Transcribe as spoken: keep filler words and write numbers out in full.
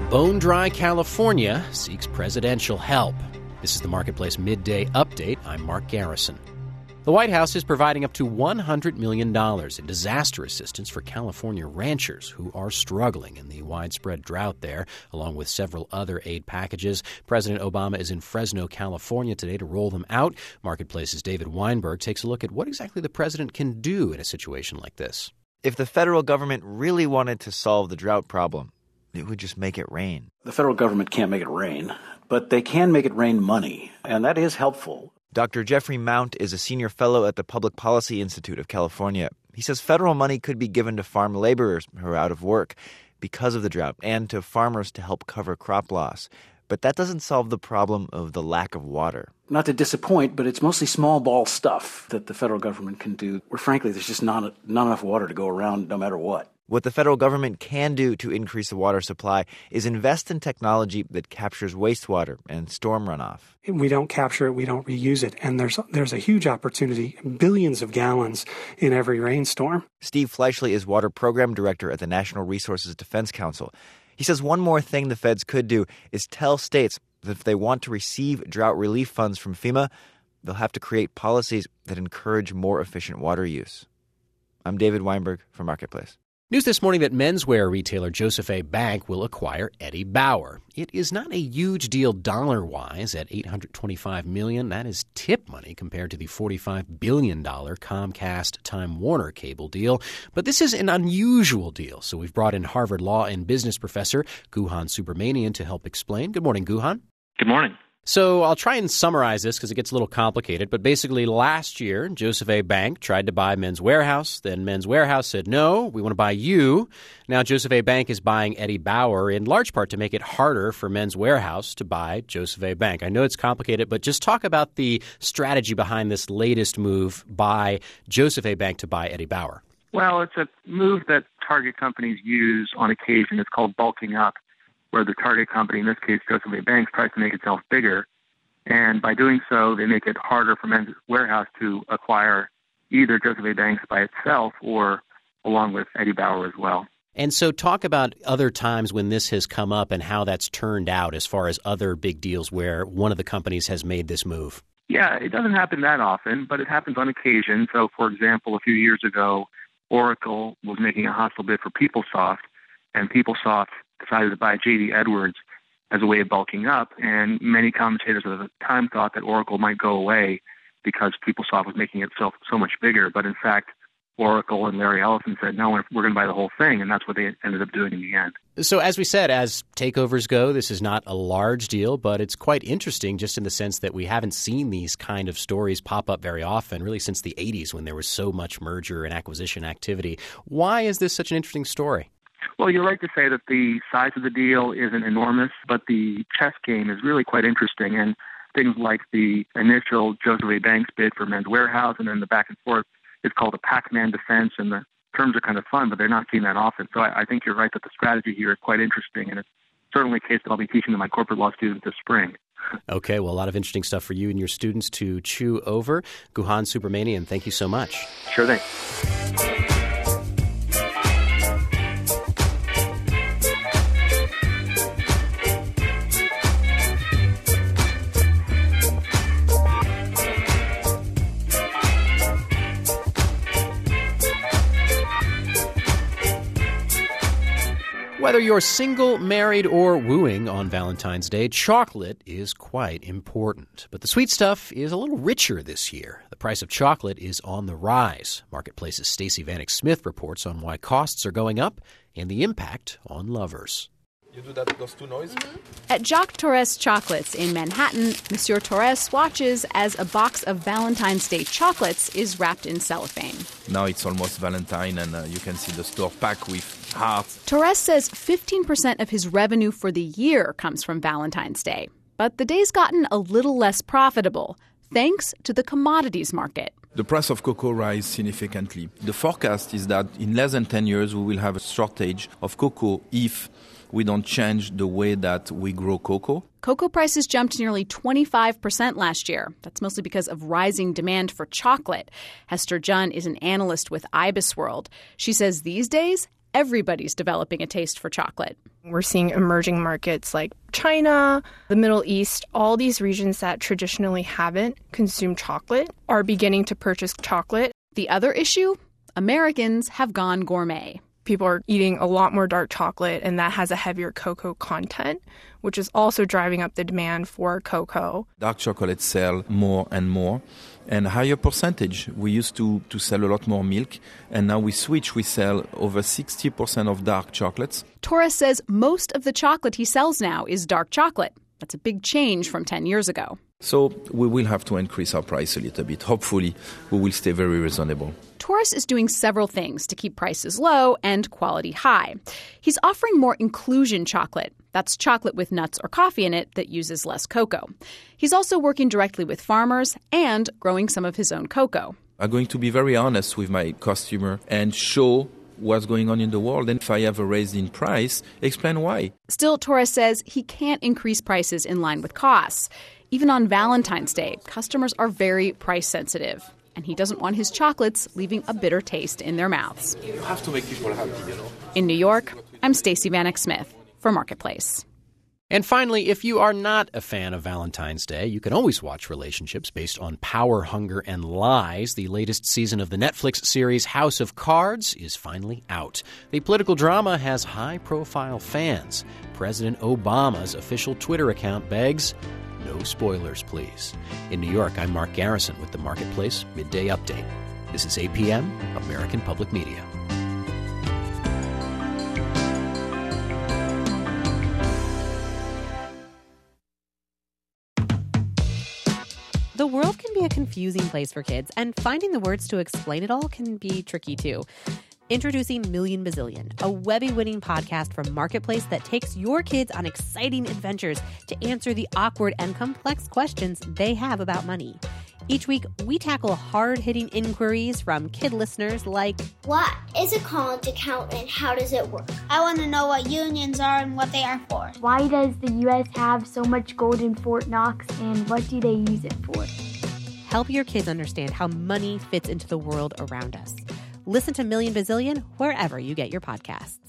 Bone-dry California seeks presidential help. This is the Marketplace Midday Update. I'm Mark Garrison. The White House is providing up to one hundred million dollars in disaster assistance for California ranchers who are struggling in the widespread drought there, along with several other aid packages. President Obama is in Fresno, California today to roll them out. Marketplace's David Weinberg takes a look at what exactly the president can do in a situation like this. If the federal government really wanted to solve the drought problem, it would just make it rain. The federal government can't make it rain, but they can make it rain money, and that is helpful. Doctor Jeffrey Mount is a senior fellow at the Public Policy Institute of California. He says federal money could be given to farm laborers who are out of work because of the drought and to farmers to help cover crop loss. But that doesn't solve the problem of the lack of water. Not to disappoint, but it's mostly small ball stuff that the federal government can do, where frankly there's just not, not enough water to go around no matter what. What the federal government can do to increase the water supply is invest in technology that captures wastewater and storm runoff. We don't capture it, we don't reuse it, and there's there's a huge opportunity, billions of gallons in every rainstorm. Steve Fleishley is Water Program Director at the National Resources Defense Council. He says one more thing the feds could do is tell states that if they want to receive drought relief funds from FEMA, they'll have to create policies that encourage more efficient water use. I'm David Weinberg for Marketplace. News this morning that menswear retailer Joseph A. Bank will acquire Eddie Bauer. It is not a huge deal dollar-wise at eight hundred twenty-five million dollars. That is tip money compared to the forty-five billion dollars Comcast-Time Warner cable deal. But this is an unusual deal, so we've brought in Harvard Law and Business professor Guhan Subramanian to help explain. Good morning, Guhan. Good morning. So I'll try and summarize this because it gets a little complicated. But basically last year, Joseph A. Bank tried to buy Men's Wearhouse. Then Men's Wearhouse said, no, we want to buy you. Now Joseph A. Bank is buying Eddie Bauer in large part to make it harder for Men's Wearhouse to buy Joseph A. Bank. I know it's complicated, but just talk about the strategy behind this latest move by Joseph A. Bank to buy Eddie Bauer. Well, it's a move that target companies use on occasion. It's called bulking up, where the target company, in this case Joseph A. Bank, tries to make itself bigger. And by doing so, they make it harder for Men's Wearhouse to acquire either Joseph A. Bank by itself or along with Eddie Bauer as well. And so talk about other times when this has come up and how that's turned out as far as other big deals where one of the companies has made this move. Yeah, it doesn't happen that often, but it happens on occasion. So, for example, a few years ago, Oracle was making a hostile bid for PeopleSoft, and PeopleSoft decided to buy J D Edwards as a way of bulking up, and many commentators at the time thought that Oracle might go away because PeopleSoft was making itself so much bigger. But in fact, Oracle and Larry Ellison said, no, we're going to buy the whole thing, and that's what they ended up doing in the end. So as we said, as takeovers go, this is not a large deal, but it's quite interesting just in the sense that we haven't seen these kind of stories pop up very often, really since the eighties when there was so much merger and acquisition activity. Why is this such an interesting story? Well, you're right to say that the size of the deal isn't enormous, but the chess game is really quite interesting. And things like the initial Joseph A. Banks bid for Men's Wearhouse and then the back and forth is called a Pac-Man defense, and the terms are kind of fun, but they're not seen that often. So I, I think you're right that the strategy here is quite interesting, and it's certainly a case that I'll be teaching to my corporate law students this spring. Okay, well, a lot of interesting stuff for you and your students to chew over. Guhan Subramanian, thank you so much. Sure thing. Whether you're single, married, or wooing on Valentine's Day, chocolate is quite important. But the sweet stuff is a little richer this year. The price of chocolate is on the rise. Marketplace's Stacey Vanek Smith reports on why costs are going up and the impact on lovers. You do that, those two noises? Mm-hmm. At Jacques Torres Chocolates in Manhattan, Monsieur Torres watches as a box of Valentine's Day chocolates is wrapped in cellophane. Now it's almost Valentine, and uh, you can see the store packed with hearts. Torres says fifteen percent of his revenue for the year comes from Valentine's Day. But the day's gotten a little less profitable, thanks to the commodities market. The price of cocoa rise significantly. The forecast is that in less than ten years, we will have a shortage of cocoa if we don't change the way that we grow cocoa. Cocoa prices jumped nearly twenty-five percent last year. That's mostly because of rising demand for chocolate. Hester Junn is an analyst with IBISWorld. She says these days, everybody's developing a taste for chocolate. We're seeing emerging markets like China, the Middle East, all these regions that traditionally haven't consumed chocolate are beginning to purchase chocolate. The other issue? Americans have gone gourmet. People are eating a lot more dark chocolate, and that has a heavier cocoa content, which is also driving up the demand for cocoa. Dark chocolate sell more and more, and higher percentage. We used to, to sell a lot more milk, and now we switch. We sell over sixty percent of dark chocolates. Torres says most of the chocolate he sells now is dark chocolate. That's a big change from ten years ago. So we will have to increase our price a little bit. Hopefully, we will stay very reasonable. Torres is doing several things to keep prices low and quality high. He's offering more inclusion chocolate. That's chocolate with nuts or coffee in it that uses less cocoa. He's also working directly with farmers and growing some of his own cocoa. I'm going to be very honest with my customer and show what's going on in the world. And if I have a raise in price, explain why. Still, Torres says he can't increase prices in line with costs. Even on Valentine's Day, customers are very price sensitive. And he doesn't want his chocolates leaving a bitter taste in their mouths. You have to make people happy, you know. In New York, I'm Stacey Vanek Smith for Marketplace. And finally, if you are not a fan of Valentine's Day, you can always watch relationships based on power, hunger, and lies. The latest season of the Netflix series House of Cards is finally out. The political drama has high-profile fans. President Obama's official Twitter account begs, no spoilers, please. In New York, I'm Mark Garrison with the Marketplace Midday Update. This is A P M, American Public Media. The world can be a confusing place for kids, and finding the words to explain it all can be tricky, too. Introducing Million Bazillion, a Webby-winning podcast from Marketplace that takes your kids on exciting adventures to answer the awkward and complex questions they have about money. Each week, we tackle hard-hitting inquiries from kid listeners like, what is a college account and how does it work? I want to know what unions are and what they are for. Why does the U S have so much gold in Fort Knox and what do they use it for? Help your kids understand how money fits into the world around us. Listen to Million Bazillion wherever you get your podcasts.